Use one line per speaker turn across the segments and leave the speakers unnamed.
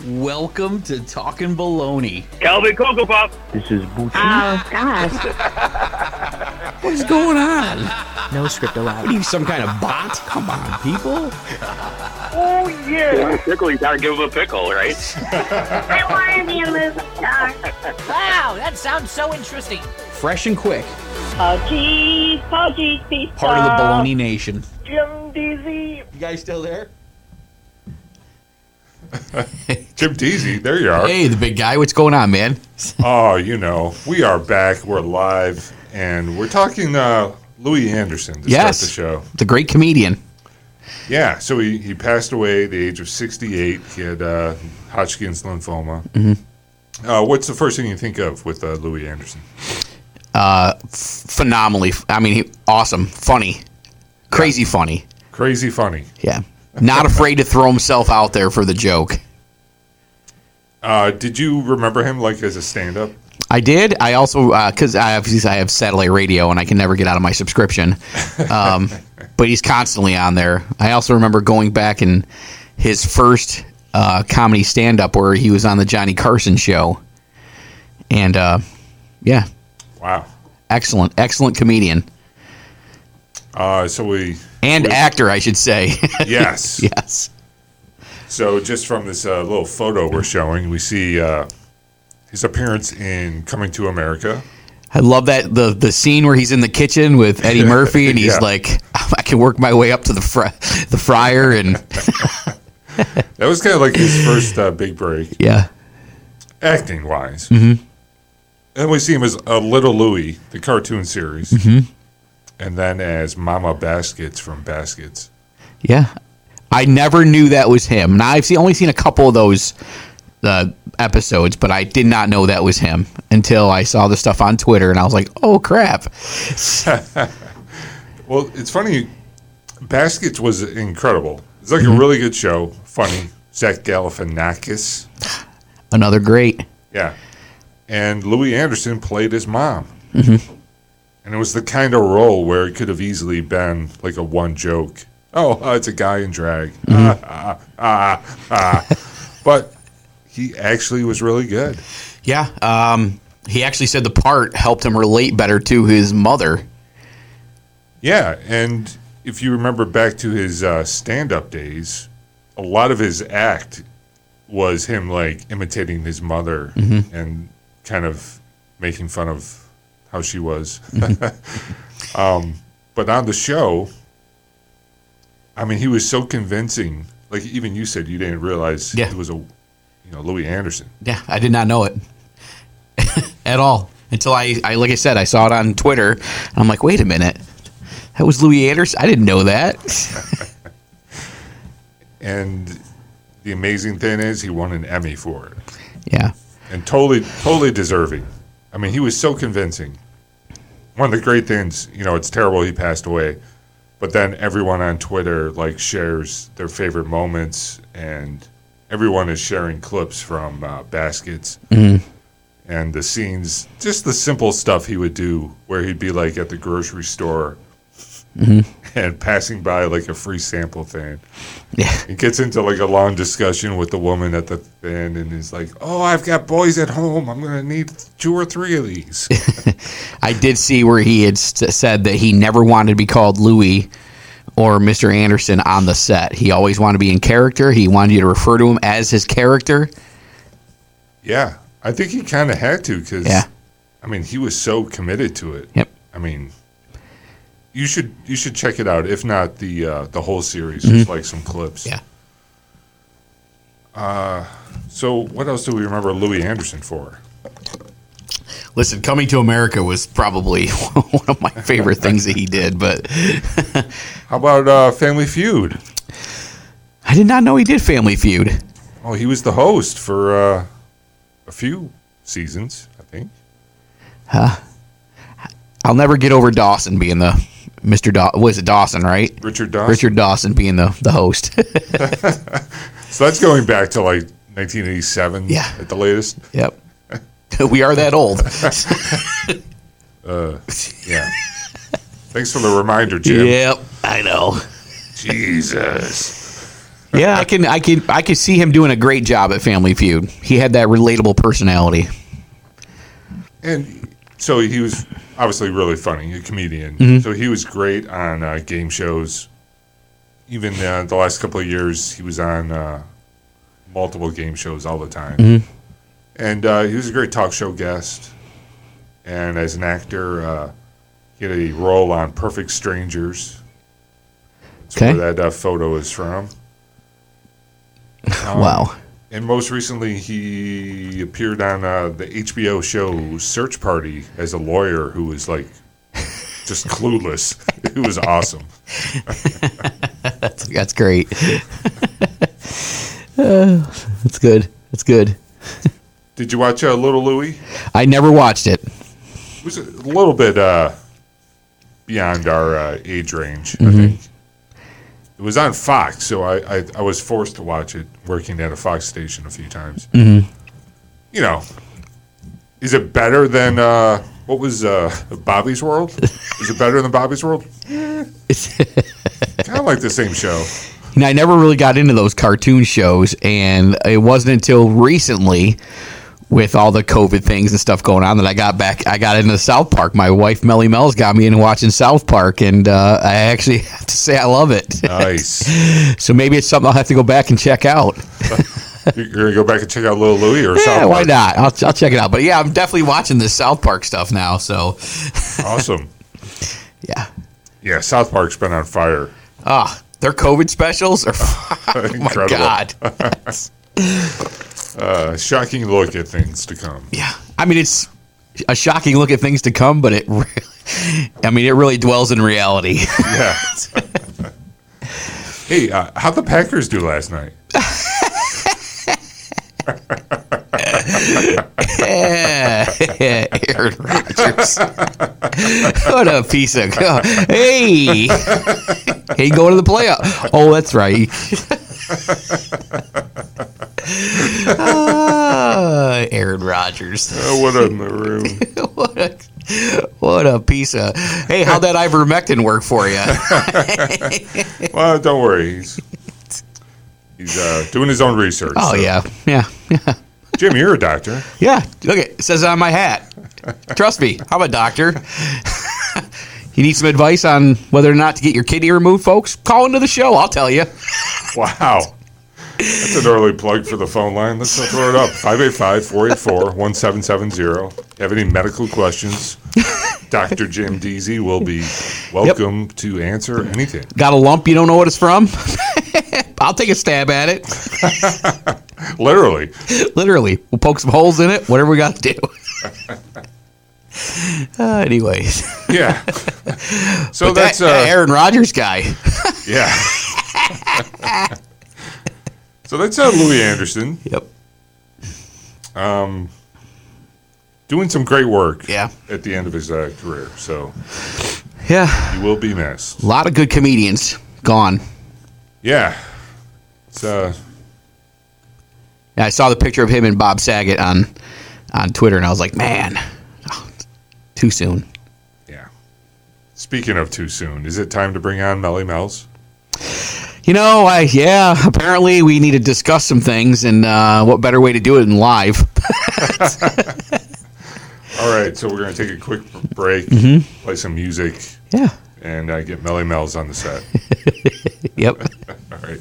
Welcome to Talking Baloney.
Calvin Cocoa Pop.
This is Bucci.
Oh, gosh.
What is going on?
No script allowed.
What are you, some kind of bot? Come on, people.
Oh, yeah. Pickle, you gotta give him a pickle, right?
I want to be a movie star.
Wow, that sounds so interesting.
Fresh and quick.
Oh, geez, pizza.
Part of the Baloney Nation.
Jim DZ.
You guys still there?
Jim Deasy, there you are.
Hey, the big guy. What's going on, man?
Oh, you know, we are back. We're live, and we're talking Louis Anderson to start the show.
The great comedian.
Yeah, so he passed away at the age of 68. He had Hodgkin's lymphoma.
Mm-hmm.
What's the first thing you think of with Louis Anderson?
Phenomenally. I mean, awesome. Funny. Crazy funny.
Crazy funny.
Yeah. Not afraid to throw himself out there for the joke.
Did you remember him like as a stand-up?
I did. I also, because I have satellite radio and I can never get out of my subscription. But he's constantly on there. I also remember going back in his first comedy stand-up where he was on the Johnny Carson show. And, yeah.
Wow.
Excellent comedian. Actor, I should say.
Yes.
Yes.
So just from this little photo we're showing, we see his appearance in Coming to America.
I love that the scene where he's in the kitchen with Eddie Murphy and he's
Yeah.
like, I can work my way up to the fryer and
That was kind of like his first big break,
yeah.
acting-wise.
Mm-hmm.
And we see him as Little Louie, the cartoon series.
Mm-hmm.
And then as Mama Baskets from Baskets.
Yeah. I never knew that was him. Now, I've only seen a couple of those episodes, but I did not know that was him until I saw the stuff on Twitter, and I was like, oh, crap.
Well, it's funny. Baskets was incredible. It's like a really good show. Funny. Zach Galifianakis.
Another great.
Yeah. And Louis Anderson played his mom.
Mm-hmm.
And it was the kind of role where it could have easily been like a one joke. Oh, it's a guy in drag. But he actually was really good.
Yeah. He actually said the part helped him relate better to his mother.
Yeah, and if you remember back to his stand-up days, a lot of his act was him like imitating his mother and kind of making fun of how she was. But on the show, I mean, he was so convincing. Like even you said, you didn't realize it was Louis Anderson.
Yeah, I did not know it at all until I like I said, I saw it on Twitter, and I'm like, wait a minute, that was Louis Anderson? I didn't know that.
And the amazing thing is, he won an Emmy for it.
Yeah,
and totally deserving. I mean, he was so convincing. One of the great things, it's terrible he passed away, but then everyone on Twitter shares their favorite moments, and everyone is sharing clips from Baskets and the scenes, just the simple stuff he would do, where he'd be at the grocery store and passing by a free sample thing.
Yeah,
he gets into a long discussion with the woman at the end, and he's like, "Oh, I've got boys at home. I'm gonna need 2 or 3 of these."
I did see where he had said that he never wanted to be called Louis or Mr. Anderson on the set. He always wanted to be in character. He wanted you to refer to him as his character.
Yeah, I think he kind of had to because, I mean, he was so committed to it.
Yep.
I mean, you should check it out. If not the whole series, just some clips.
Yeah.
So what else do we remember Louis Anderson for?
Listen, Coming to America was probably one of my favorite things that he did, but
how about Family Feud?
I did not know he did Family Feud.
Oh, he was the host for a few seasons, I think.
I'll never get over Dawson being the Mr. Was it Dawson, right?
Richard Dawson.
Richard Dawson being the host.
So that's going back to 1987 at the latest.
Yep. We are that old.
Yeah. Thanks for the reminder, Jim.
Yep, I know.
Jesus.
Yeah, I can see him doing a great job at Family Feud. He had that relatable personality.
And so he was obviously really funny, a comedian. So he was great on game shows. Even the last couple of years, he was on multiple game shows all the time. And he was a great talk show guest. And as an actor, he had a role on Perfect Strangers. That's where that photo is from.
Wow.
And most recently, he appeared on the HBO show Search Party as a lawyer who was like just clueless. It was awesome.
That's great. That's good. That's good.
Did you watch Little Louie?
I never watched it.
It was a little bit beyond our age range, I think. It was on Fox, so I was forced to watch it working at a Fox station a few times. You know, is it better than, what was Bobby's World? Is it better than Bobby's World? Kind of like the same show.
You know, I never really got into those cartoon shows, and it wasn't until recently, with all the COVID things and stuff going on, that I got into South Park. My wife, Melly Mel's, got me into watching South Park, and I actually have to say I love it.
Nice.
So maybe it's something I'll have to go back and check out.
You're going to go back and check out Little Louie or South
Yeah,
Park?
why not? I'll check it out. But yeah, I'm definitely watching this South Park stuff now, so.
Awesome.
Yeah.
Yeah, South Park's been on fire.
Their COVID specials are, oh my God.
Shocking look at things to come.
Yeah. I mean, it's a shocking look at things to come, but it really dwells in reality.
Yeah. Hey, how'd the Packers do last night?
Aaron Rodgers. What a piece of... Hey! Hey, go to the playoff. Oh, that's right. Aaron Rodgers.
What a maroon.
What a piece of... Hey, how'd that ivermectin work for you?
Well, don't worry. He's doing his own research.
Oh,
so.
Yeah.
Jim, you're a doctor.
Yeah, look, it says it on my hat. Trust me, I'm a doctor. You need some advice on whether or not to get your kidney removed, folks? Call into the show, I'll tell you.
Wow. That's an early plug for the phone line. Let's throw it up. 585-484-1770. Have any medical questions? Dr. Jim Deasy will be welcome to answer anything.
Got a lump you don't know what it's from? I'll take a stab at it.
Literally.
We'll poke some holes in it, whatever we got to do. Anyways.
Yeah. So
but
that's
that Aaron Rodgers guy.
Yeah. So that's Louis Anderson.
Yep.
Doing some great work.
Yeah.
At the end of his career. So
Yeah.
he will be missed.
A lot of good comedians gone.
Yeah. It's
Yeah, I saw the picture of him and Bob Saget on Twitter, and I was like, man, too soon.
yeah. Speaking of too soon, is it time to bring on Melly Mel's?
You know, apparently we need to discuss some things, and what better way to do it than live?
All right, so we're going to take a quick break, play some music,
Yeah.
and get Melly Mel's on the set.
Yep.
All right.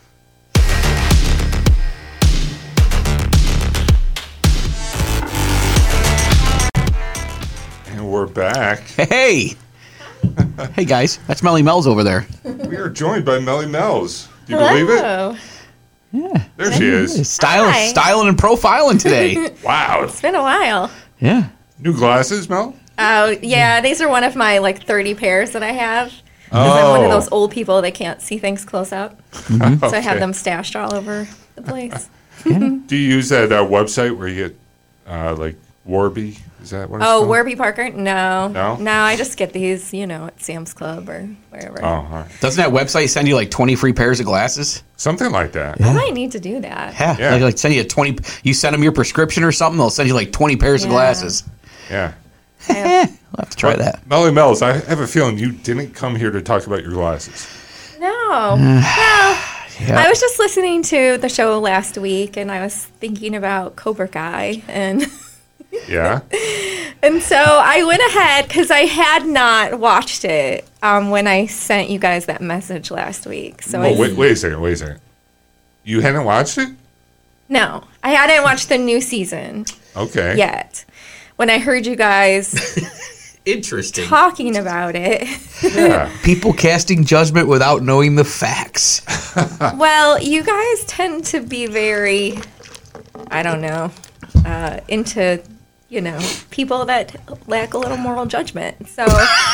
And we're back.
Hey. Hey, guys. That's Melly Mel's over there.
We are joined by Melly Mel's. Do you believe it?
Hello.
There she is.
Hi.
Styling and profiling today.
Wow.
It's been a while.
Yeah.
New glasses, Mel?
Oh, yeah, these are one of my 30 pairs that I have. 'Cause I'm one of those old people that can't see things close up. So I have them stashed all over the place.
Do you use that website where you get Warby? Is that what it's
Oh,
called?
Warby Parker? No.
No?
No, I just get these, at Sam's Club or wherever.
Oh, all right.
Doesn't that website send you 20 free pairs of glasses?
Something like that.
I might need to do that.
Yeah. Like send you 20. You send them your prescription or something, they'll send you 20 pairs of
Yeah.
glasses.
Yeah.
We'll have to try that.
Melly Mel's, I have a feeling you didn't come here to talk about your glasses.
No. Well, I was just listening to the show last week, and I was thinking about Cobra Kai, and
Yeah.
and so I went ahead because I had not watched it when I sent you guys that message last week. So
Wait a second. You hadn't watched it?
No, I hadn't watched the new season
Okay.
yet. When I heard you guys
Interesting.
talking about it,
Yeah.
People casting judgment without knowing the facts.
well, you guys tend to be very, I don't know, into, people that lack a little moral judgment. So.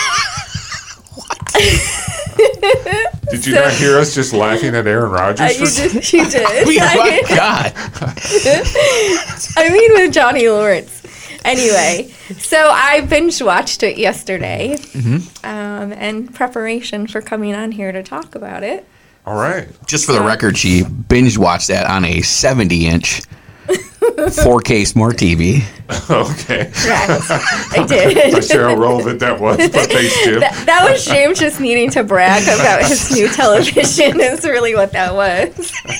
Did you not hear us just laughing at Aaron Rodgers?
You did.
Oh my God.
I mean, with Johnny Lawrence. Anyway, so I binge watched it yesterday, in preparation for coming on here to talk about it.
All right.
Just for the record, she binge watched that on a 70-inch 4K smart TV.
Okay.
Correct. I did.
Not sure how relevant that was, but thanks, Jim.
That was James just needing to brag about his new television. Is really what that was.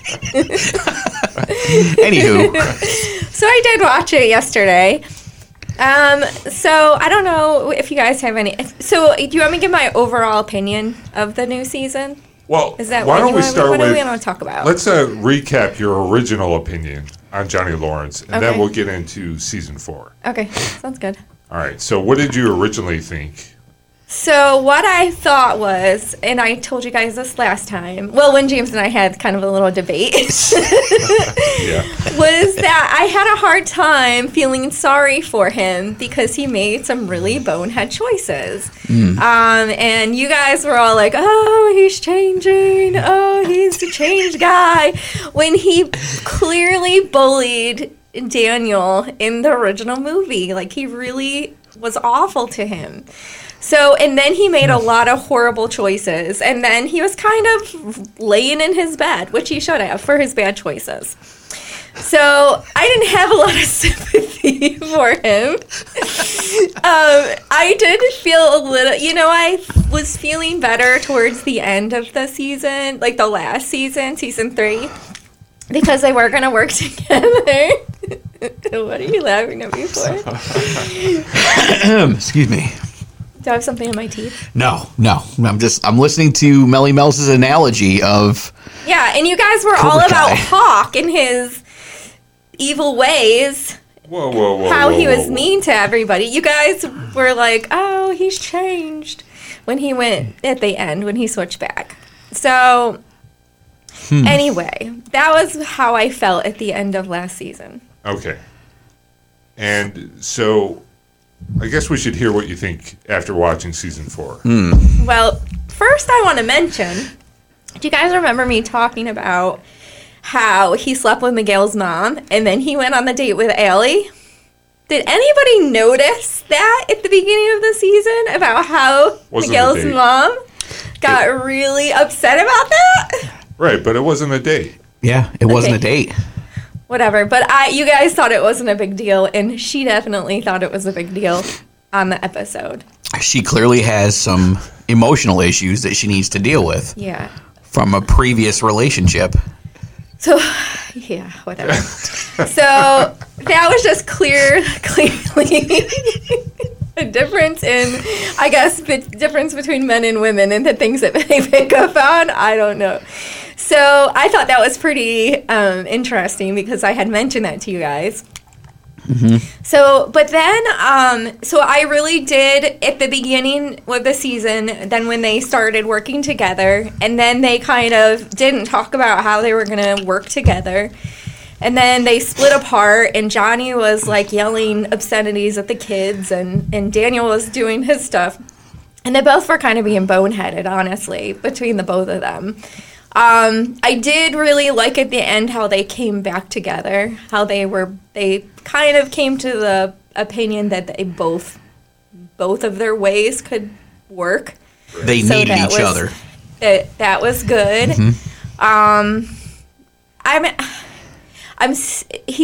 Anywho.
So I did watch it yesterday. So I don't know if you guys have any. So do you want me to give my overall opinion of the new season?
Well,
Is that
why
what
don't we start
what
with?
do we want to talk about?
Let's recap your original opinion on Johnny Lawrence, and then
Okay.
we'll get into season 4.
Okay, sounds good.
All right. So, what did you originally think?
So what I thought was, and I told you guys this last time, well, when James and I had kind of a little debate,
Yeah.
was that I had a hard time feeling sorry for him because he made some really bonehead choices. And you guys were all like, oh, he's changing. Oh, he's the changed guy. When he clearly bullied Daniel in the original movie. Like, he really was awful to him. So, and then he made a lot of horrible choices. And then he was kind of laying in his bed, which he should have, for his bad choices. So, I didn't have a lot of sympathy for him. I did feel a little, I was feeling better towards the end of the season, like the last season, season 3, because they were going to work together. What are you laughing at me for?
Excuse me.
Do I have something in my teeth?
No. I'm listening to Melly Mel's analogy of
Yeah, and you guys were
Cobra
all about
Kai.
Hawk and his evil ways,
Whoa.
how he was
whoa.
mean to everybody. You guys were like, oh, he's changed when he went at the end, when he switched back. So, anyway, that was how I felt at the end of last season.
Okay. And so, I guess we should hear what you think after watching season 4.
Well, first I want to mention, do you guys remember me talking about how he slept with Miguel's mom and then he went on the date with Allie? Did anybody notice that at the beginning of the season about how
Wasn't a
Miguel's
date.
mom got really upset about that?
Right, but it wasn't a date.
yeah, it wasn't a
Okay.
date.
Whatever, but you guys thought it wasn't a big deal, and she definitely thought it was a big deal on the episode.
She clearly has some emotional issues that she needs to deal with
Yeah.
from a previous relationship.
So, yeah, whatever. So that was just clearly a difference in, I guess, the difference between men and women and the things that they pick up on. I don't know. So I thought that was pretty interesting because I had mentioned that to you guys. So, but then, so I really did at the beginning of the season, then when they started working together, and then they kind of didn't talk about how they were going to work together. And then they split apart, and Johnny was like yelling obscenities at the kids, and Daniel was doing his stuff. And they both were kind of being boneheaded, honestly, between the both of them. I did really like at the end how they came back together, how they kind of came to the opinion that they both of their ways could work.
They
So
needed
that
each
was-
other.
That was good. He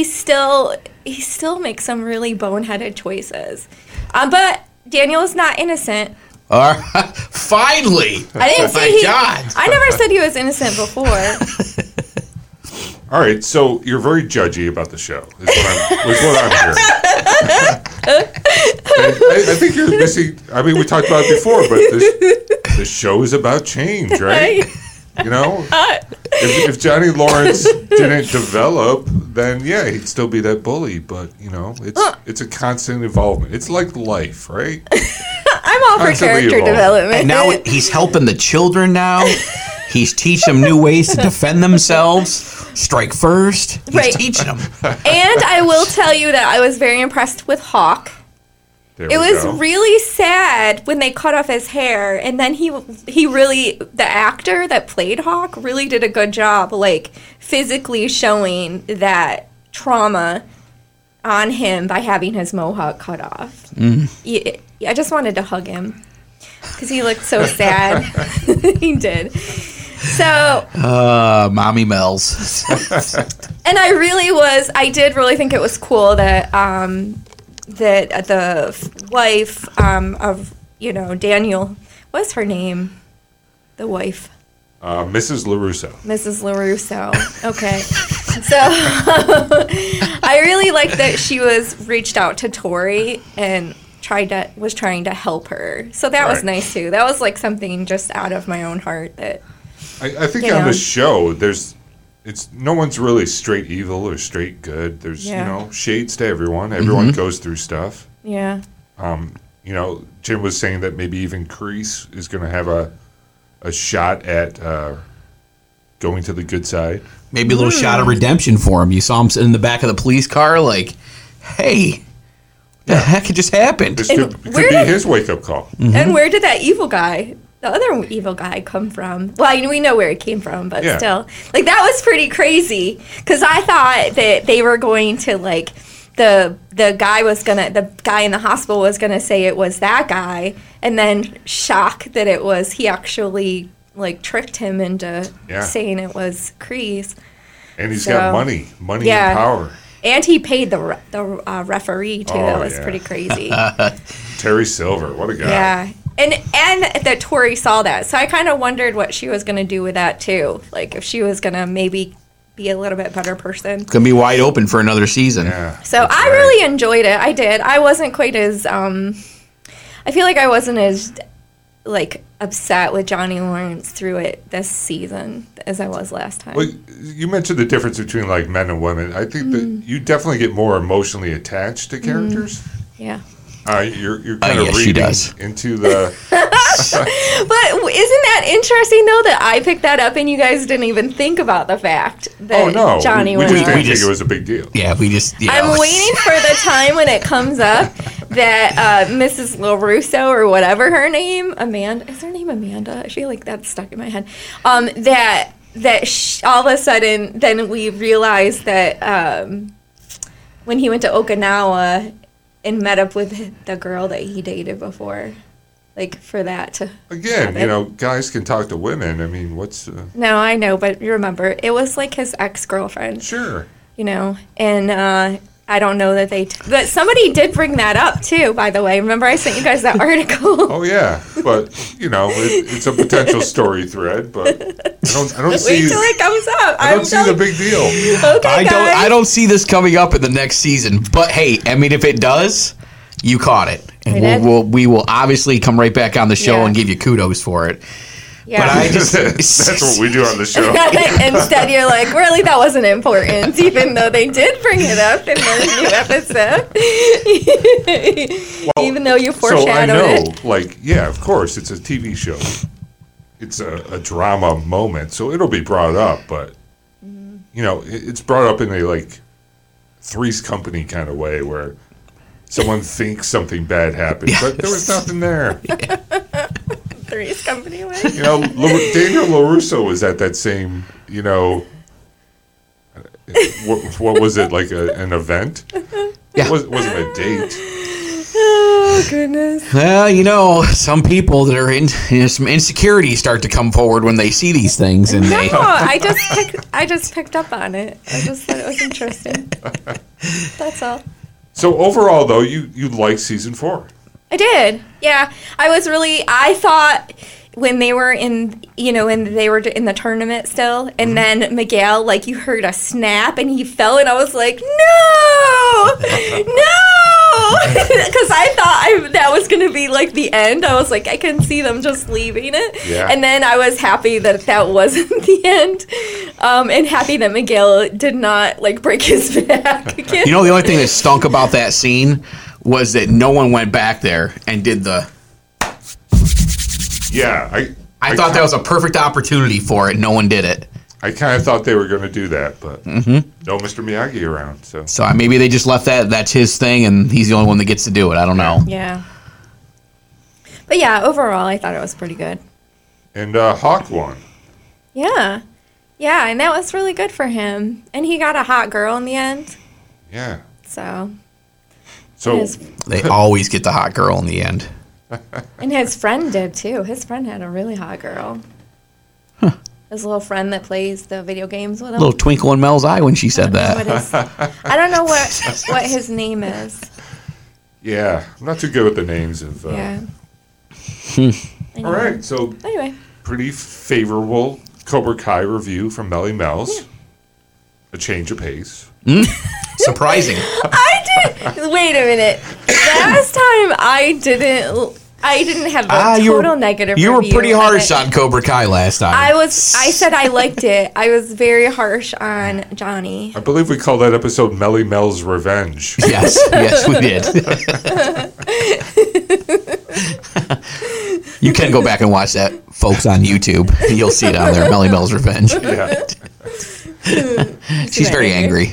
still makes some really boneheaded choices. But Daniel is not innocent.
All right. Finally.
I didn't
Oh
say
my
he.
God.
I never said he was innocent before.
All right, so you're very judgy about the show, is what I'm hearing. I think you're missing. I mean, we talked about it before, but the show is about change, right? You know, if Johnny Lawrence didn't develop, then yeah, he'd still be that bully. But you know, it's a constant involvement. It's like life, right?
I'm all for
Constantly
character
evolving.
development.
And now he's helping the children now. He's teaching them new ways to defend themselves. Strike first. He's
Right.
teaching them.
And I will tell you that I was very impressed with Hawk.
There
It
we
was
go.
really sad when they cut off his hair, and then he really, the actor that played Hawk really did a good job, like physically showing that trauma on him by having his mohawk cut off. Yeah, I just wanted to hug him because he looked so sad. He did. So,
Mommy Mel's.
and I did really think it was cool that that the wife of Daniel, what's her name? The wife,
Mrs. LaRusso.
Mrs. LaRusso. Okay, so I really liked that she was reached out to Tori and was trying to help her. So that was
Right.
nice too. That was like something just out of my own heart that.
I think
You
on
know.
the show, it's no one's really straight evil or straight good. There's
Yeah.
shades to everyone. Everyone goes through stuff.
Yeah.
Jim was saying that maybe even Kreese is going to have a shot at going to the good side.
Maybe a little shot of redemption for him. You saw him sitting in the back of the police car like, hey, the heck just happened?
This
And
could
where
be
did-
his wake up call.
And where did that evil guy, the other evil guy, come from? Well, we know where it came from, but
Yeah.
still. Like, that was pretty crazy. Because I thought that they were going to, like, the guy in the hospital was going to say it was that guy. And then shock that it was, he actually, like, tricked him into
Yeah.
saying it was Kreese.
And he's
So,
got money
yeah.
and power.
And he paid the referee, too. That
Oh,
was
yeah.
pretty crazy.
Terry Silver, what a guy.
Yeah. And that Tori saw that. So I kind of wondered what she was going to do with that, too. Like, if she was going to maybe be a little bit better person.
It's going to be wide open for another season.
Yeah,
So
that's
I
right.
really enjoyed it. I did. I wasn't quite as, I feel like I wasn't as, like, upset with Johnny Lawrence through it this season as I was last time.
Well, you mentioned the difference between like men and women. I think that you definitely get more emotionally attached to characters.
Yeah.
You're kind of
yes, she
reading
does.
into the.
But isn't that interesting, though, that I picked that up and you guys didn't even think about the fact that
Oh no,
Johnny
we
went
just
on?
didn't think it was a big deal.
Yeah, we just.
I'm waiting for the time when it comes up that Mrs. LaRusso or whatever her name, Amanda, is her name Amanda? I feel like that's stuck in my head. All of a sudden, then we realized that when he went to Okinawa and met up with the girl that he dated before, like for that to
Again,
happen.
guys can talk to women. I mean, what's
No, I know, but you remember, it was like his ex-girlfriend.
sure?
And I don't know that but somebody did bring that up too, by the way. Remember I sent you guys that article?
Oh yeah, but it's a potential story thread. But I don't see.
Wait till it comes up.
I don't see the big deal.
Okay, guys.
I don't see this coming up in the next season. But hey, I mean, if it does, you caught it, and
I did.
we will obviously come right back on the show
Yeah.
and give you kudos for it.
Yeah.
But I just
That's what we do on the show.
Instead, you're like, really, that wasn't important, even though they did bring it up in the new episode. Even though you
So I
foreshadowed
know,
it.
yeah, of course, it's a TV show. It's a drama moment, so it'll be brought up. But it's brought up in a Three's Company kind of way, where someone thinks something bad happened, but there was nothing there.
Three's Company way.
Daniel LaRusso was at that same, what was it, like an event?
Yeah.
It wasn't a date.
Oh, goodness.
well, some people that are in some insecurities start to come forward when they see these things, and they.
No, I just picked up on it. I just thought it was interesting. That's all.
So overall, though, you like season 4.
I I did. Yeah. I thought when they were in the tournament still, and then Miguel, like, you heard a snap and he fell, and I was like, no! Because I thought that was going to be, like, the end. I was like, I can see them just leaving it.
Yeah.
And then I was happy that wasn't the end, and happy that Miguel did not, like, break his back again.
You know, the only thing that stunk about that scene was that no one went back there and did the...
Yeah,
I thought that was a perfect opportunity for it. No one did it.
I kind of thought they were going to do that, but no Mr. Miyagi around. So
Maybe they just left that. That's his thing, and he's the only one that gets to do it. I don't know.
Yeah. But yeah, overall, I thought it was pretty good.
And Hawk won.
Yeah. Yeah, and that was really good for him. And he got a hot girl in the end.
Yeah.
So
They always get the hot girl in the end.
and his friend did too. His friend had a really hot girl. His little friend that plays the video games with him.
A little twinkle in Mel's eye when she said that.
I don't know what his name is.
Yeah, I'm not too good with the names of.
Yeah.
All right, so
Anyway.
pretty favorable Cobra Kai review from Melly Mel's. A change of pace.
Surprising.
Wait a minute. Last time I didn't have the total negative
You were
review
pretty
of
harsh
it.
on Cobra Kai last time.
I said I liked it. I was very harsh on Johnny.
I believe we call that episode Melly Mel's Revenge.
Yes, we did. You can go back and watch that, folks, on YouTube. You'll see it on there, Melly Mel's Revenge.
Yeah.
She's very angry.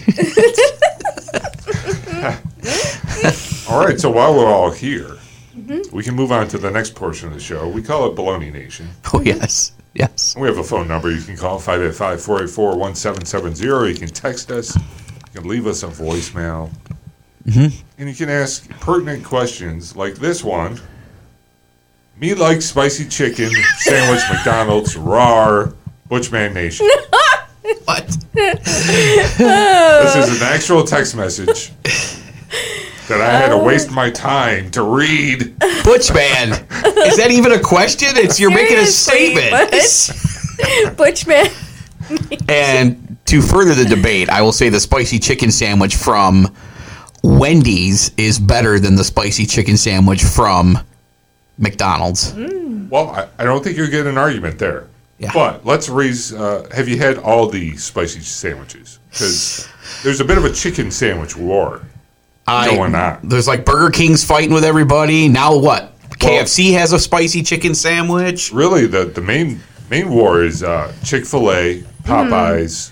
All right, so while we're all here, we can move on to the next portion of the show. We call it Baloney Nation.
Oh, yes. Yes.
We have a phone number. You can call 585-484-1770. You can text us. You can leave us a voicemail. And you can ask pertinent questions like this one. Me like spicy chicken sandwich McDonald's raw Butchman Nation.
What?
This is an actual text message that I had to waste my time to read.
Butchman. Is that even a question? You're making a statement.
Butchman.
And to further the debate, I will say the spicy chicken sandwich from Wendy's is better than the spicy chicken sandwich from McDonald's.
Well, I don't think you'll get an argument there.
Yeah.
But let's raise, have you had all the spicy sandwiches? Because there's a bit of a chicken sandwich war going on.
There's like Burger King's fighting with everybody. Now what? KFC has a spicy chicken sandwich.
Really, the main war is Chick-fil-A, Popeyes,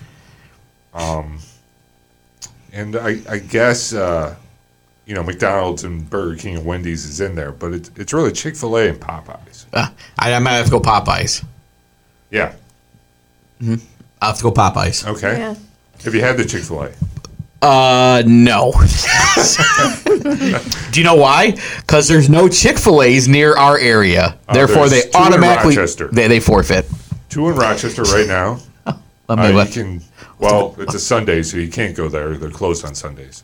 and I guess McDonald's and Burger King and Wendy's is in there, but it's really Chick-fil-A and Popeyes.
I might have to go Popeyes.
Yeah.
I'll have to go Popeyes.
Okay.
Yeah.
Have you had the Chick-fil-A?
No. Do you know why? Because there's no Chick-fil-A's near our area. Therefore, they
there's two in
automatically
Rochester.
they forfeit.
2 in Rochester right now. It's a Sunday, so you can't go there. They're closed on Sundays.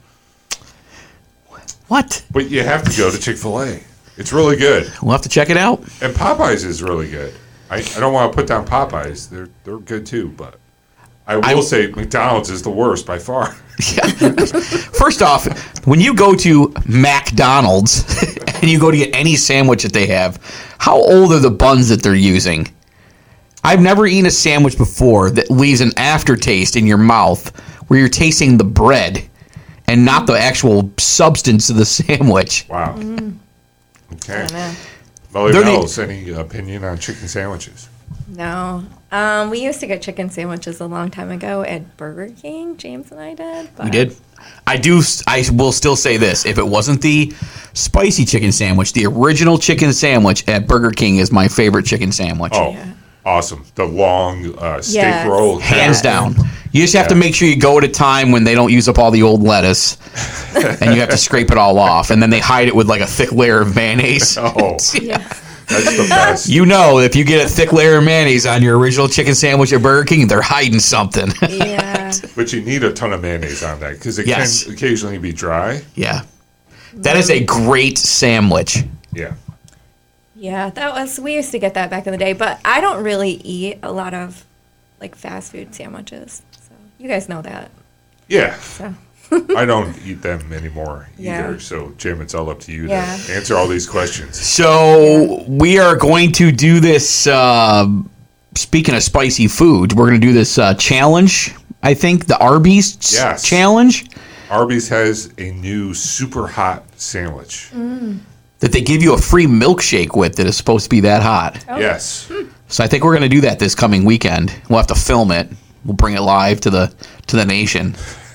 What?
But you have to go to Chick-fil-A. It's really good.
We'll have to check it out.
And Popeyes is really good. I don't want to put down Popeyes. They're good too, but I will say McDonald's is the worst by far.
First off, when you go to McDonald's and you go to get any sandwich that they have, how old are the buns that they're using? I've never eaten a sandwich before that leaves an aftertaste in your mouth where you're tasting the bread and not the actual substance of the sandwich.
Wow. Okay. Molly any opinion on chicken sandwiches?
No. We used to get chicken sandwiches a long time ago at Burger King. James and I did. But
We did. I will still say this. If it wasn't the spicy chicken sandwich, the original chicken sandwich at Burger King is my favorite chicken sandwich.
Oh, awesome. The long steak roll.
Hands down. You just have to make sure you go at a time when they don't use up all the old lettuce, and you have to scrape it all off, and then they hide it with like a thick layer of mayonnaise.
Oh,
yeah.
That's the best.
You know, if you get a thick layer of mayonnaise on your original chicken sandwich at Burger King, they're hiding something.
Yeah.
But you need a ton of mayonnaise on that because it can occasionally be dry.
Yeah. That is a great sandwich.
Yeah.
Yeah, we used to get that back in the day, but I don't really eat a lot of like fast food sandwiches. So you guys know that.
Yeah.
So
I don't eat them anymore
Yeah.
either. So, Jim, it's all up to you
Yeah.
to answer all these questions.
So we are going to do this. Speaking of spicy food, we're going to do this challenge. I think the Arby's
Yes.
challenge
Arby's has a new super hot sandwich.
that they give you a free milkshake with that is supposed to be that hot.
Yes.
So I think we're going to do that this coming weekend. We'll have to film it. We'll bring it live to the nation.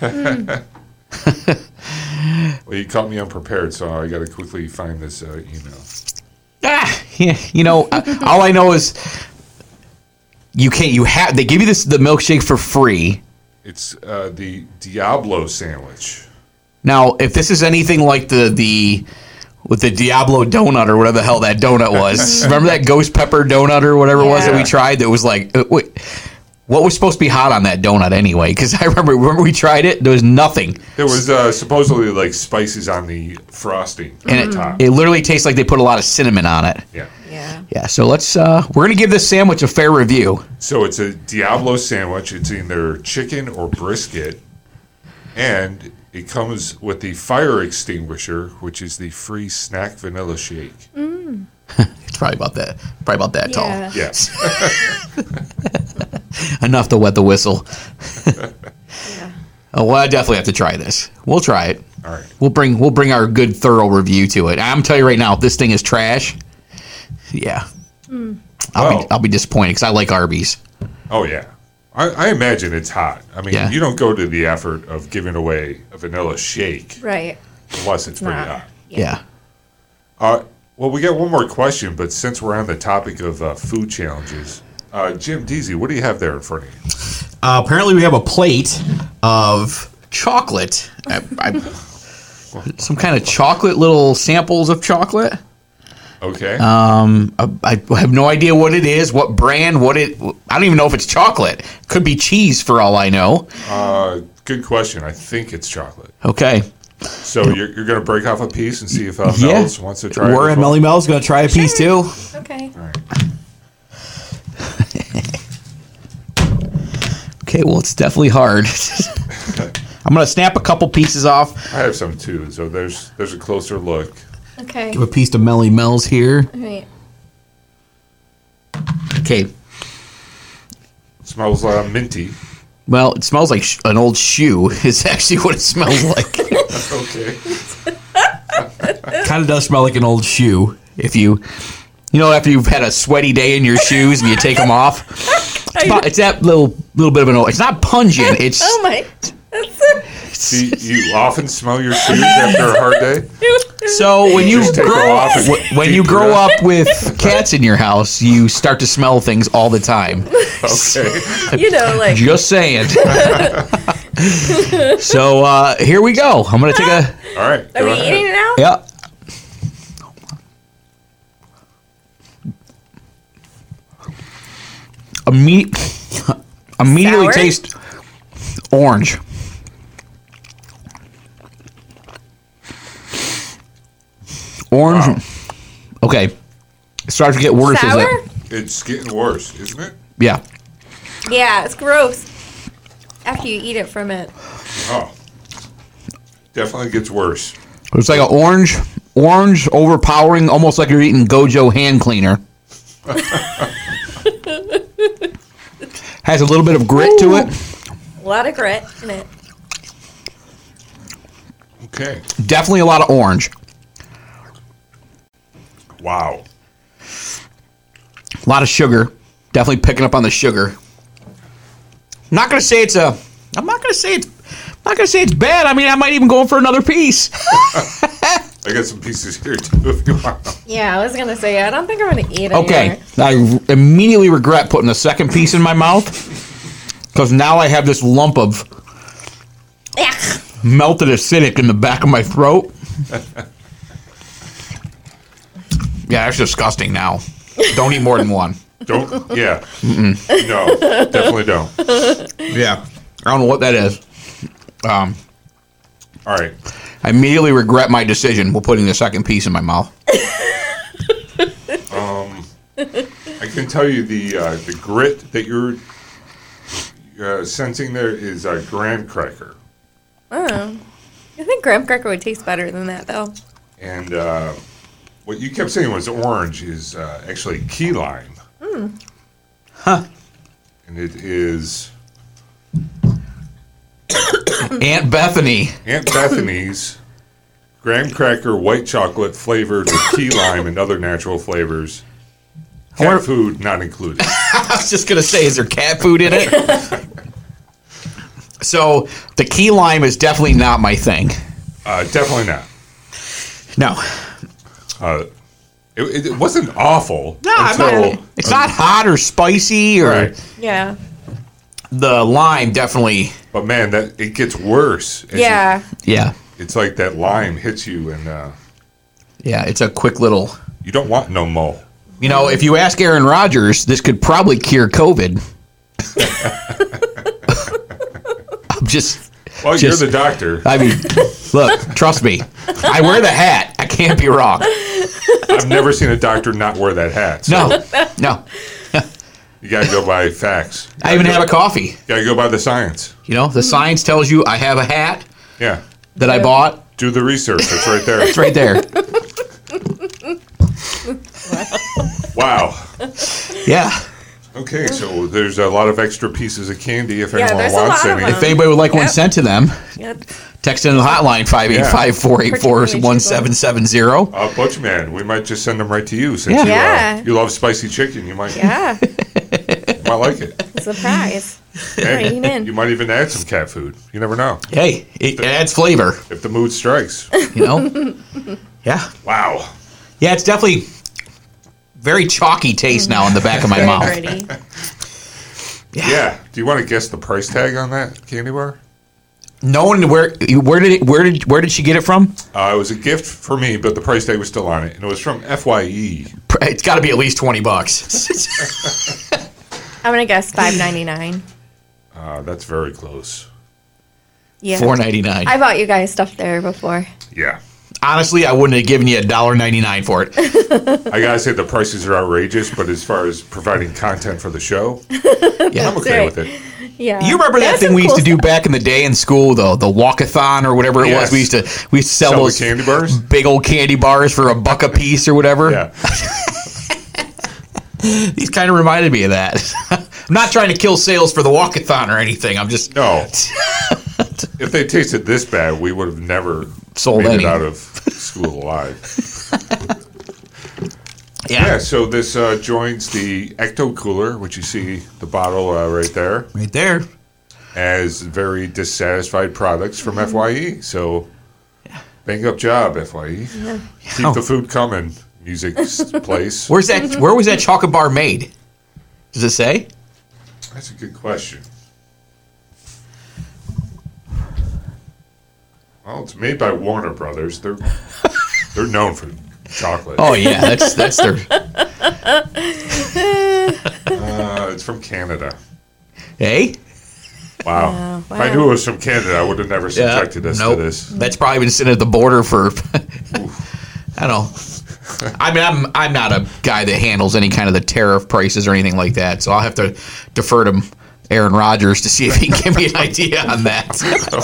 Well, you caught me unprepared, so I got to quickly find this email.
Yeah, all I know is they give you the milkshake for free.
It's the Diablo sandwich.
Now, if this is anything like the with the Diablo donut or whatever the hell that donut was, remember that ghost pepper donut or whatever it was that we tried? That was like, wait, what was supposed to be hot on that donut anyway? Because I remember we tried it, there was nothing.
There was supposedly like spices on the frosting
And
on the top.
it literally tastes like they put a lot of cinnamon on it.
Yeah.
yeah.
Yeah, so we're gonna give this sandwich a fair review.
So it's a Diablo sandwich. It's either chicken or brisket, and it comes with the fire extinguisher, which is the free snack vanilla shake.
It's probably about that tall.
Yeah.
Yes.
Enough to wet the whistle. Oh, well, I definitely have to try this. We'll try it.
All right.
We'll bring our good thorough review to it. I'm telling you right now, if this thing is trash, yeah, I'll be disappointed because I like Arby's.
Oh yeah. I imagine it's hot. I mean,
Yeah.
you don't go to the effort of giving away a vanilla shake
Right.
unless it's pretty
not.
hot.
Yeah.
Well, we got one more question, but since we're on the topic of food challenges, Jim Deasy, what do you have there in front of you?
Apparently, we have a plate of chocolate. Some kind of chocolate, little samples of chocolate.
Okay.
I have no idea what it is, what brand, I don't even know if it's chocolate. Could be cheese for all I know.
Good question. I think it's chocolate.
Okay.
So you're going to break off a piece and see if Mel's wants to try it.
We're
as
at
well?
Melly Mel's going to try a piece too.
Okay.
All right.
Okay, well, it's definitely hard. I'm going to snap a couple pieces off.
I have some too, so there's a closer look.
Okay.
Give a piece to Melly Mel's here.
All right.
Okay.
Smells minty.
Well, it smells like an old shoe. Is actually what it smells like.
Okay.
Kind of does smell like an old shoe. If after you've had a sweaty day in your shoes and you take them off, it's that little bit of an old. It's not pungent. It's
Oh my.
See, you often smell your shoes after a hard day.
so when you
Just take them off and
when
deep
you grow
breath.
up with cats in your house, you start to smell things all the time.
Okay.
Like
Just saying. So here we go. I'm gonna take a.
All right.
Are
go
we
ahead.
eating it now?
Yeah. Immediately
Sour?
taste orange. Orange.
Wow.
Okay. It starts to get worse as
Sour?
it.
It's getting worse, isn't it?
Yeah.
Yeah, it's gross. After you eat it from it.
Oh. Definitely gets worse.
It's like an orange overpowering, almost like you're eating Gojo hand cleaner. Has a little bit of grit to it.
A lot of grit in it.
Okay.
Definitely a lot of orange.
Wow.
A lot of sugar. Definitely picking up on the sugar. I'm not gonna say it's bad. I mean, I might even go in for another piece.
I got some pieces here too if you want them.
Yeah, I was gonna say I don't think I'm gonna eat it.
Okay.
Here.
I immediately regret putting the second piece in my mouth because now I have this lump of
Ugh.
melted acidic in the back of my throat. Yeah, that's disgusting now. Don't eat more than one.
Don't. Yeah. No, definitely don't.
Yeah. I don't know what that is.
All right.
I immediately regret my decision while putting the second piece in my mouth.
I can tell you the grit that you're sensing there is a graham cracker.
Oh. I think graham cracker would taste better than that, though.
And what you kept saying was orange is actually key lime.
Huh.
And it is
Aunt Bethany.
Aunt Bethany's graham cracker white chocolate flavored with key lime and other natural flavors. Cat food not included.
I was just going to say, is there cat food in it? So the key lime is definitely not my thing.
Definitely not.
No.
It wasn't awful.
No, it's not hot or spicy or
Right.
Yeah.
the lime definitely.
But man, that it gets worse. as
Yeah.
Yeah.
it's like that lime hits you, and
Yeah, it's a quick little.
you don't want no mo.
You know, if you ask Aaron Rodgers, this could probably cure COVID. I'm just.
Well,
Just-
you're the doctor.
I mean, look, trust me. I wear the hat. I can't be wrong.
I've never seen a doctor not wear that hat. So
No.
you gotta go by facts.
I even have a coffee.
Gotta go by the science.
You know, the science tells you I have a hat
Yeah.
that I bought.
Do the research. It's right there.
It's right there.
Wow.
Yeah.
Okay, so there's a lot of extra pieces of candy if
Yeah,
anyone
there's a
wants
lot of
any.
them.
If anybody would like one
Yep.
sent to them,
Yep.
text in the hotline 585-484-1770.
Butchman, we might just send them right to you since
Yeah.
Yeah.
you love spicy chicken. You might,
Yeah.
might like it.
Surprise.
And
Bring in.
you might even add some cat food. You never know
Hey, it adds flavor,
if the mood strikes.
you know? Yeah.
Wow.
Yeah, it's definitely very chalky taste now in the back of my
Very
mouth.
pretty.
Yeah. Do you want to guess the price tag on that candy bar?
No one where did she get it from?
It was a gift for me, but the price tag was still on it, and it was from FYE.
It's got to be at least $20.
I'm going to guess $5.99.
That's very close.
Yeah.
$4.99.
I bought you guys stuff there before.
Yeah.
Honestly, I wouldn't have given you $1.99 for it.
I gotta say the prices are outrageous, but as far as providing content for the show,
Yeah.
I'm okay
right.
with it.
Yeah.
You remember that
That's
thing
some
we used to
cool
do back in the day in school, though, the walkathon or whatever it
Yes.
was. We used to sell
Sell the
those
candy bars?
big old candy bars for $1 a piece or whatever.
Yeah.
These kind of reminded me of that. I'm not trying to kill sales for the walkathon or anything. I'm just
No. If they tasted this bad, we would have never
Sold
made
any.
it out of school alive.
yeah,
Yeah, so this joins the Ecto Cooler, which you see the bottle right there,
right there.
as very dissatisfied products from FYE. So, bang up job, FYE. Keep the food coming, music place.
Where was that chocolate bar made? Does it say?
That's a good question. Well, it's made by Warner Brothers. They're known for chocolate.
Oh yeah, that's their.
It's from Canada.
Hey,
Wow. If I
wow.
knew it was from Canada, I would have never subjected us
nope.
to this.
That's probably been sitting at the border for. I don't know. I mean, I'm not a guy that handles any kind of the tariff prices or anything like that, so I'll have to defer to Aaron Rodgers to see if he can give me an idea on that.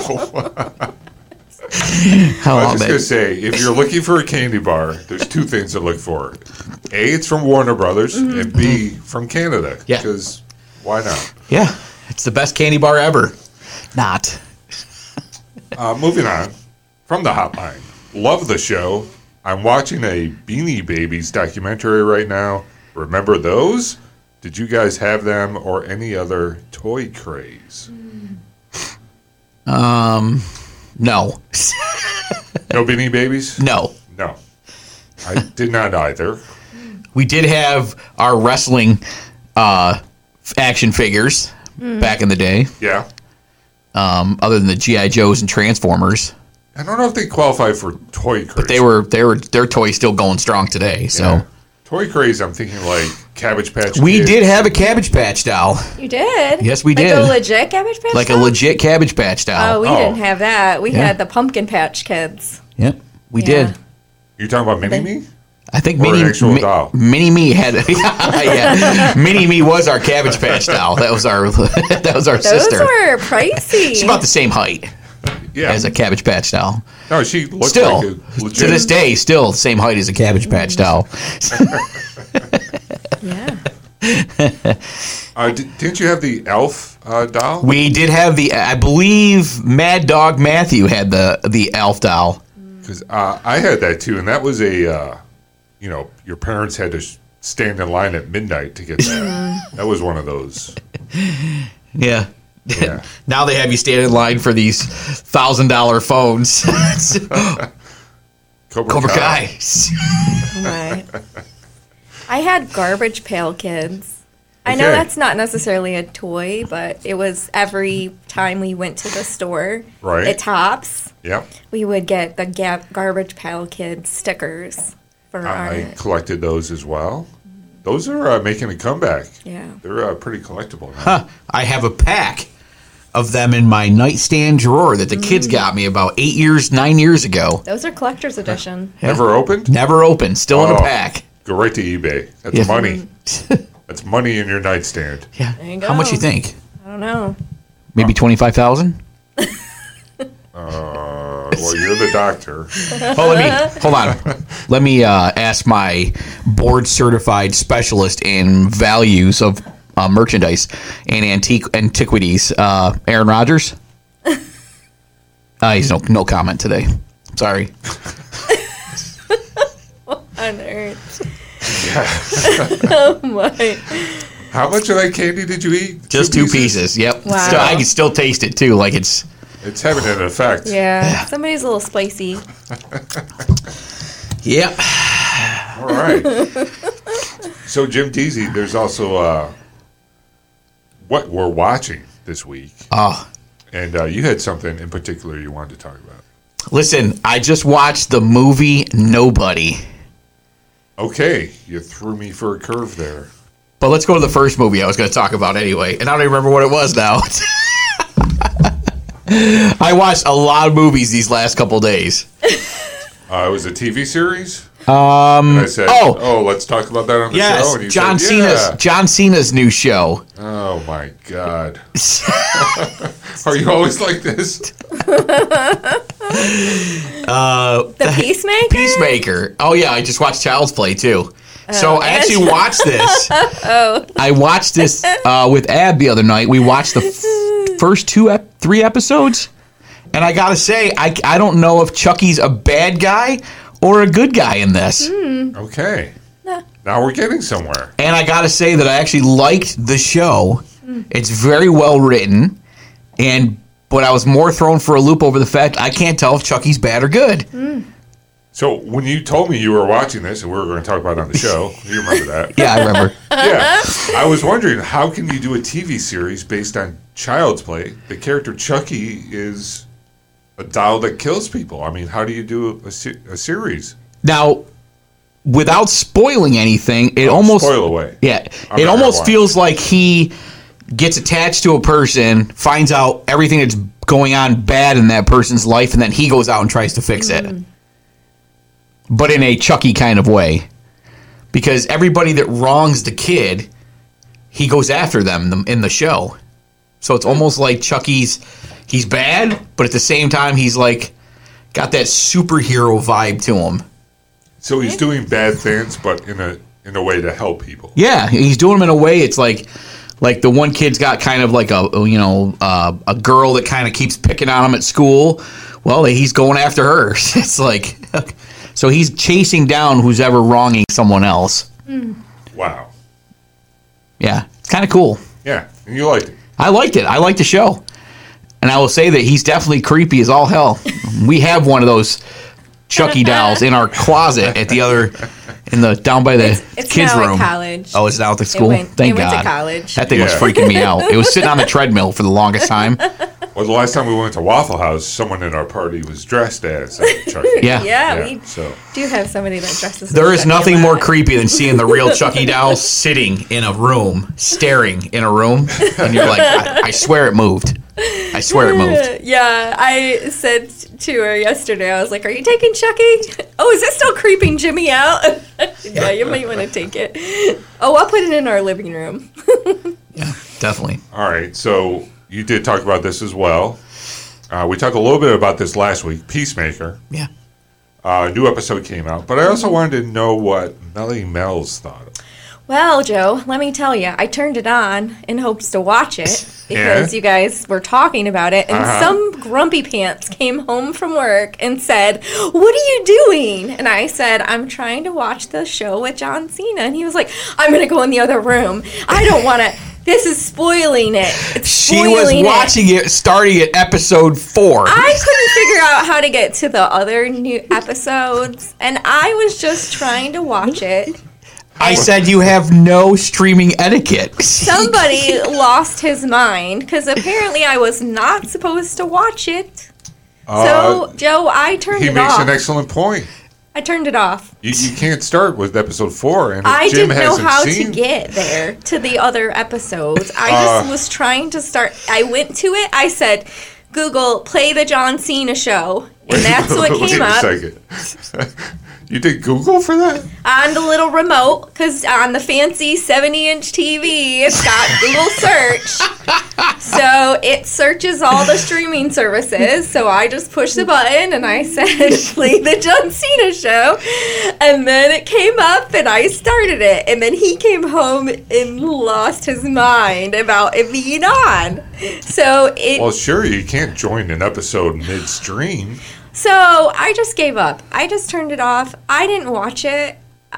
How
I
long
was just going to say, if you're looking for a candy bar, there's two things to look for. A, it's from Warner Brothers, and B, from Canada.
Yeah.
Because why not?
Yeah, it's the best candy bar ever. Not.
Moving on, from the hotline. Love the show. I'm watching a Beanie Babies documentary right now. Remember those? Did you guys have them or any other toy craze?
No.
No Beanie Babies?
No.
No. I did not either.
We did have our wrestling action figures back in the day,
Yeah.
other than the G.I. Joes and Transformers.
I don't know if they qualify for toy craze.
But their toys still going strong today. So
Yeah. Toy craze, I'm thinking like Cabbage Patch
we
Kids.
did have a Cabbage Patch doll,
You did?
Yes, we
Like
did.
a legit Cabbage Patch
like a
doll?
legit Cabbage Patch doll.
Oh, we
Oh.
didn't have that. We
Yeah.
had the Pumpkin Patch Kids.
Yep, we
Yeah.
did.
You're talking about Mini-Me?
I think
Or an actual doll.
Mini Me had yeah. Mini Me was our Cabbage Patch doll. That was our
Those
sister.
were pricey.
She's about the same height
Yeah.
as a Cabbage Patch doll.
No, she looked
Still,
like a legit.
to this day, still the same height as a Cabbage Patch doll.
Yeah.
Didn't you have the Elf doll?
We did have I believe Mad Dog Matthew had the Elf doll.
Because I had that too, and that was your parents had to stand in line at midnight to get that. That was one of those.
Yeah.
Yeah.
Now they have you stand in line for these $1,000 phones. Cobra Kai.
Right. I had Garbage Pail Kids. I know
Okay.
that's not necessarily a toy, but it was every time we went to the store
Right.
at Tops,
Yep.
we would get the Garbage Pail Kids stickers for
I
our.
collected those as well. Those are making a comeback.
Yeah.
They're pretty collectible now.
Huh. I have a pack of them in my nightstand drawer that the kids got me about 9 years ago.
Those are collector's edition.
Never opened?
Never opened. Still in a
Oh.
pack.
Go right to eBay. That's
Yeah.
money. That's money in your nightstand.
Yeah.
There you
How much
go.
you think?
I don't know.
Maybe 25,000?
Well, you're the doctor.
Hold on. Let me ask my board certified specialist in values of merchandise and antiquities, Aaron Rodgers. He's no comment today. Sorry.
On Earth. Oh my.
How much of that candy did you eat?
Just two pieces. Yep.
Wow.
Still, I can still taste it too. Like it's.
It's having an effect.
Yeah. Somebody's a little spicy.
Yep.
All right. So, Jim Deasy, there's also what we're watching this week.
Oh.
And you had something in particular you wanted to talk about.
Listen, I just watched the movie Nobody.
Okay, you threw me for a curve there.
But let's go to the first movie I was going to talk about anyway. And I don't even remember what it was now. I watched a lot of movies these last couple days.
It was a TV series? And I said, let's talk about that on the show. And you
John
said, yeah.
John Cena's new show.
Oh, my God. Are you always like this?
The Peacemaker?
Peacemaker. Oh, yeah, I just watched Child's Play, too. So I actually watched this. I watched this with Ab the other night. We watched the first 3 episodes. And I got to say, I don't know if Chucky's a bad guy or a good guy in this.
Okay. Now we're getting somewhere.
And I got to say that I actually liked the show. It's very well written. But I was more thrown for a loop over the fact I can't tell if Chucky's bad or good.
So when you told me you were watching this and we were going to talk about it on the show, you remember that?
Yeah, I remember.
Yeah. I was wondering, how can you do a TV series based on Child's Play? The character Chucky is a doll that kills people. I mean, how do you do a series?
Now, without spoiling anything, it almost
spoil away.
Yeah,
I'm
it
not
almost
gonna
feels like he gets attached to a person, finds out everything that's going on bad in that person's life, and then he goes out and tries to fix it. But in a Chucky kind of way. Because everybody that wrongs the kid, he goes after them in the show. So it's almost like Chucky's bad, but at the same time he's like got that superhero vibe to him.
So he's doing bad things, but in a way to help people.
Yeah, he's doing them in a way. It's like the one kid's got kind of like a girl that kind of keeps picking on him at school. Well, he's going after her. It's like, so he's chasing down who's ever wronging someone else.
Wow.
Yeah, it's kind of cool.
Yeah, and you liked it.
I liked it. I liked the show. And I will say that he's definitely creepy as all hell. We have one of those Chucky dolls in our closet down by the
It's
kids'
now
room.
at college.
Oh, it's now at the school.
It
Thank
went
God.
to college.
That thing was
Yeah.
freaking me out. It was sitting on the treadmill for the longest time.
Well, the last time we went to Waffle House, someone in our party was dressed as Chucky.
Yeah.
Yeah, we
So
do have somebody that dresses.
There
as
is
Chucky
nothing
a
more
lot.
creepy than seeing the real Chucky doll sitting in a room, staring in a room, and you're like, I swear it moved. I swear it moved.
Yeah, I said to her yesterday. I was like, "Are you taking Chucky? Oh, is it still creeping Jimmy out?" Yeah, you might want to take it. Oh, I'll put it in our living room.
Yeah, definitely.
All right, so you did talk about this as well. We talked a little bit about this last week, Peacemaker.
Yeah.
A new episode came out, but I also wanted to know what Melly Mel's thought of it.
Well, Joe, let me tell you, I turned it on in hopes to watch it because you guys were talking about it, and some grumpy pants came home from work and said, "What are you doing?" And I said, "I'm trying to watch the show with John Cena." And he was like, "I'm going to go in the other room. I don't want to. This is spoiling it. It's spoiling
She was watching it starting at episode 4.
I couldn't figure out how to get to the other new episodes, and I was just trying to watch it.
I said you have no streaming etiquette.
Somebody lost his mind because apparently I was not supposed to watch it. So, Joe, I turned it off.
He makes an excellent point.
I turned it off.
You can't start with episode 4, and if
I
Jim
didn't know
hasn't
how
seen,
to get there to the other episodes. I just was trying to start. I went to it. I said, "Google, play the John Cena show," and that's what came up.
Wait a second. You did Google for that?
On the little remote, because on the fancy 70-inch TV, it's got Google search. So it searches all the streaming services. So I just pushed the button and I said, "Play the John Cena show." And then it came up and I started it. And then he came home and lost his mind about it being on. So it...
Well, sure, you can't join an episode midstream.
So I just gave up. I just turned it off. I didn't watch it.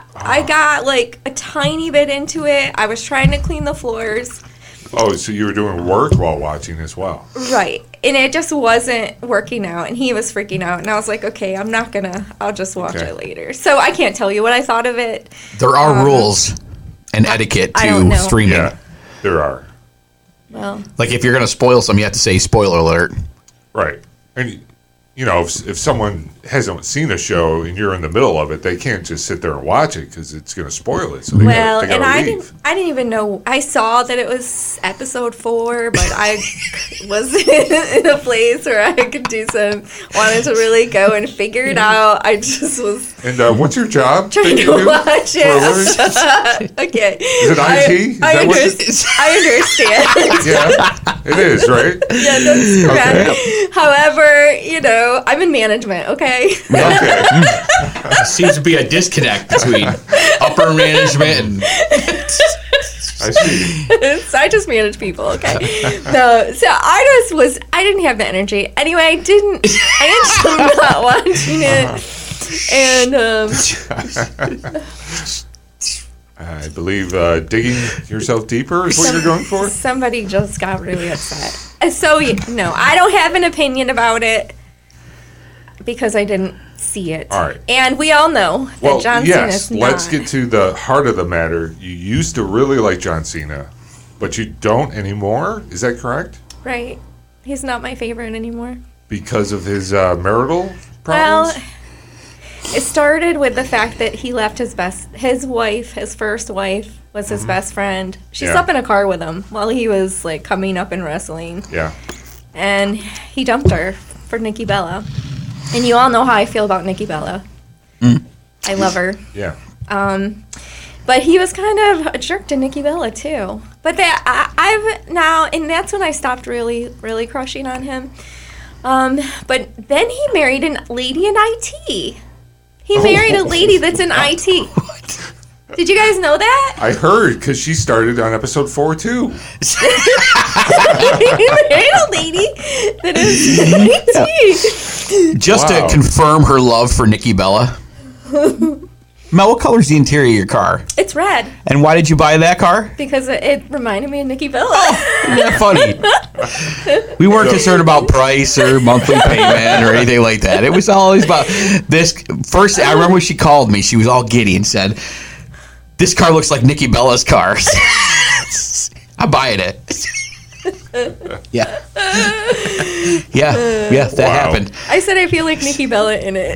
I got like a tiny bit into it. I was trying to clean the floors.
Oh, so you were doing work while watching as well.
Right. And it just wasn't working out. And he was freaking out. And I was like, okay, I'm not going to. I'll just watch it later. So I can't tell you what I thought of it.
There are rules and etiquette
I don't
to
know.
streaming.
Yeah, there are.
Well,
Like if you're going to spoil something, you have to say spoiler alert.
Right. And, you know, if someone hasn't seen a show and you're in the middle of it, they can't just sit there and watch it because it's going to spoil it. So they
well,
gotta
and I
leave.
didn't even know. I saw that it was episode 4, but I was in a place where I could do wanted to really go and figure it out. I just was
And what's your job?
trying
that you
to
do
watch
for a
it. Okay.
Is it IT? Is that what
I understand.
Yeah, it is, right?
Yeah, that's correct. However, you know, I'm in management, okay?
Okay.
Seems to be a disconnect between upper management and...
I see.
So I just manage people, okay? No, so I didn't have the energy. Anyway, I ended up not watching it. And,
I believe digging yourself deeper is what you're going for?
somebody just got really upset. So, no, I don't have an opinion about it because I didn't see it.
All right.
And we all know that
Well,
John
yes,
Cena's not.
let's get to the heart of the matter. You used to really like John Cena, but you don't anymore? Is that correct?
Right. He's not my favorite anymore.
Because of his marital problems?
Well, it started with the fact that he left his first wife was his best friend. She
Yeah.
slept in a car with him while he was like coming up in wrestling.
Yeah.
And he dumped her for Nikki Bella. And you all know how I feel about Nikki Bella. I love her.
Yeah.
But he was kind of a jerk to Nikki Bella too. But I've now, and that's when I stopped really, really crushing on him. But then he married a lady in IT. He married a lady that's in IT. Did you guys know that?
I heard because she started on episode 4 too.
He married a lady that is in IT.
Just
Wow.
to confirm her love for Nikki Bella. Mel, what color's the interior of your car?
It's red
And why did you buy that car?
because it reminded me of Nikki Bella.
Isn't that funny? We weren't concerned about price or monthly payment or anything like that. It was always about this. First, I remember when she called me, she was all giddy and said, "This car looks like Nikki Bella's car." I'm buying it. Yeah. Yeah, that
Wow.
happened.
I said I feel like Nikki Bella in it.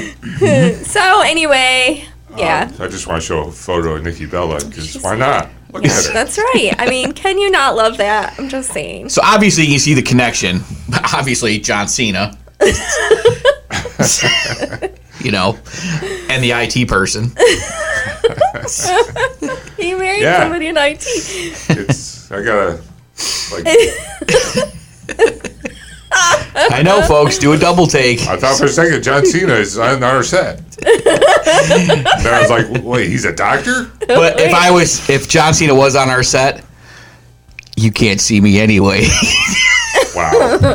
So anyway, yeah.
I just want to show a photo of Nikki Bella because why not? Look at her.
That's right. I mean, can you not love that? I'm just saying.
So obviously you see the connection. Obviously John Cena. You know, and the IT person.
He married
Yeah.
somebody in IT.
I gotta, like,
I know, folks. Do a double take.
I thought for a second John Cena is on our set. Then I was like, wait, he's a doctor?
But if John Cena was on our set, you can't see me anyway.
Wow.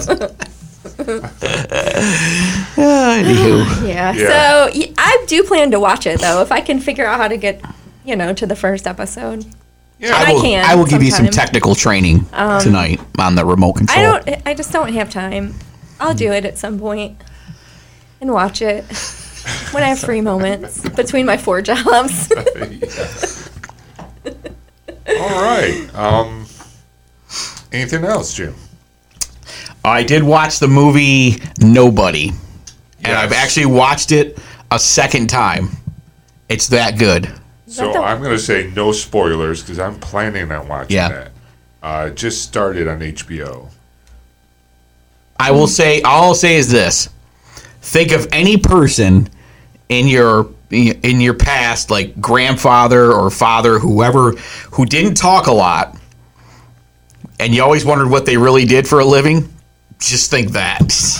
Anywho.
Yeah.
Yeah.
So I do plan to watch it though, if I can figure out how to get, to the first episode.
Yeah.
I can
I will give you some
sometime.
technical training tonight on the remote control.
I just don't have time. I'll do it at some point and watch it when I have free moments between my 4 jobs.
All right. Anything else, Jim?
I did watch the movie Nobody, and
Yes.
I've actually watched it a second time. It's that good.
So I'm going to say no spoilers because I'm planning on watching
Yeah.
that. It just started on HBO.
All I'll say is this: think of any person in your past, like grandfather or father, whoever, who didn't talk a lot, and you always wondered what they really did for a living. Just think that.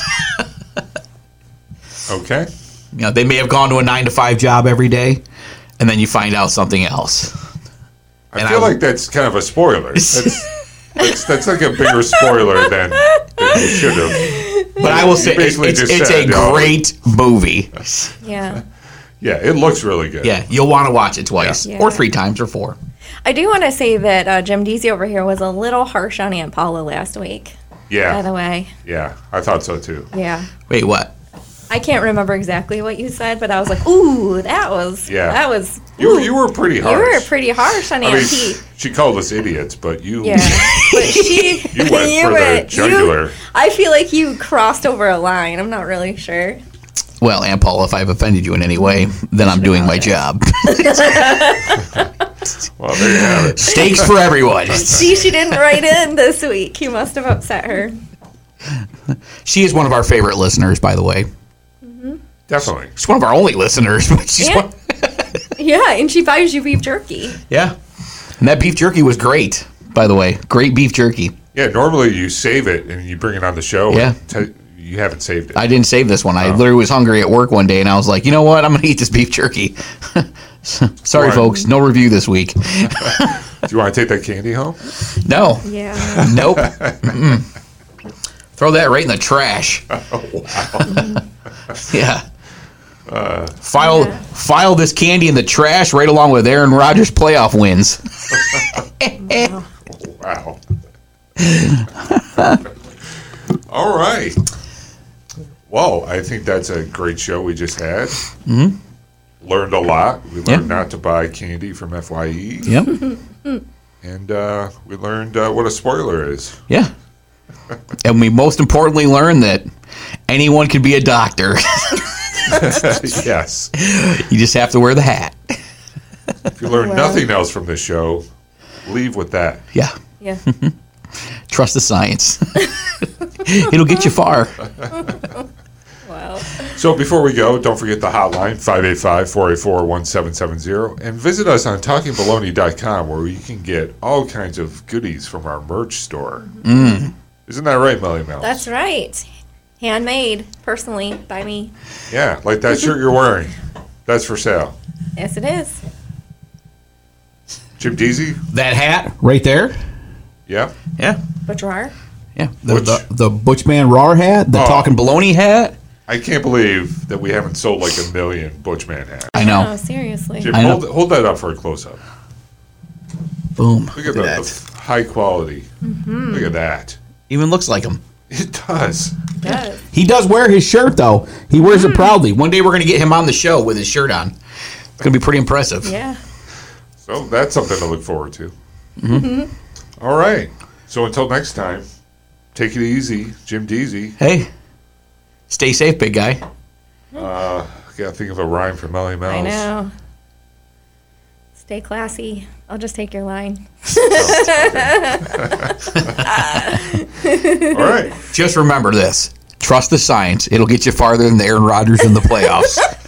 Okay.
They may have gone to a 9-to-5 job every day, and then you find out something else.
I feel like that's kind of a spoiler. That's like a bigger spoiler than you should have.
But I will say it's a great movie.
Yeah.
Yeah, it looks really good.
Yeah, you'll want to watch it twice,
Yeah.
or 3 times, or 4.
I do want to say that Jim Deasy over here was a little harsh on Aunt Paula last week, by the
Yeah.
way.
Yeah, I thought so too.
Yeah.
Wait, what?
I can't remember exactly what you said, but I was like, ooh, that was,
You were pretty harsh.
You were pretty harsh on Aunt P.
she called us idiots, but you
Yeah. But she,
you went for the jugular.
I feel like you crossed over a line. I'm not really sure.
Well, Aunt Paula, if I've offended you in any way, then I'm doing my job.
Well, there you have it.
Steaks for everyone.
See, she didn't write in this week. You must have upset her.
She is one of our favorite listeners, by the way.
Definitely.
She's one of our only listeners. But she's
Yeah. Yeah, and she buys you beef jerky.
Yeah. And that beef jerky was great, by the way. Great beef jerky.
Yeah, normally you save it and you bring it on the show.
Yeah.
And you haven't saved it.
I didn't save this one. I literally was hungry at work one day, and I was like, you know what? I'm going to eat this beef jerky. Sorry,
Right.
folks. No review this week.
Do you want to take that candy home?
No.
Yeah.
Nope. Mm-mm. Throw that right in the trash. Yeah. File this candy in the trash right along with Aaron Rodgers' playoff wins.
Wow. All right. Well, I think that's a great show we just had. Mm-hmm. Learned a lot. We learned not to buy candy from FYE.
Yep.
And we learned what a spoiler is.
Yeah. And we most importantly learned that anyone can be a doctor.
Yes.
You just have to wear the hat.
If you learn nothing else from this show, leave with that.
Yeah.
Yeah.
Trust the science. It'll get you far.
Wow.
So before we go, don't forget the hotline, 585-484-1770. And visit us on TalkingBaloney.com where you can get all kinds of goodies from our merch store.
Mm.
Isn't that right, Melly Mouse?
That's right. Handmade, personally, by me.
Yeah, like that shirt you're wearing. That's for sale.
Yes, it is.
Jim Deasy?
That hat right there.
Yeah.
Yeah.
Butcher.
Yeah.
Which-
The Butchman Raw hat, the
Oh.
Talking Baloney hat.
I can't believe that we haven't sold like 1 million Butchman hats.
I know.
Oh, seriously.
Jim,
I know.
hold that up for a close-up.
Boom.
Look at
that.
the high quality. Look at that.
Even looks like him.
It does.
Yes.
He does wear his shirt, though. He wears it proudly. One day we're going to get him on the show with his shirt on. It's going to be pretty impressive.
Yeah.
So that's something to look forward to. All right. So until next time, take it easy. Jim Deasy.
Hey, stay safe, big guy.
Got to think of a rhyme for Melly Mouse.
I know. Stay classy. I'll just take your line.
All right.
Just remember this. Trust the science. It'll get you farther than the Aaron Rodgers in the playoffs.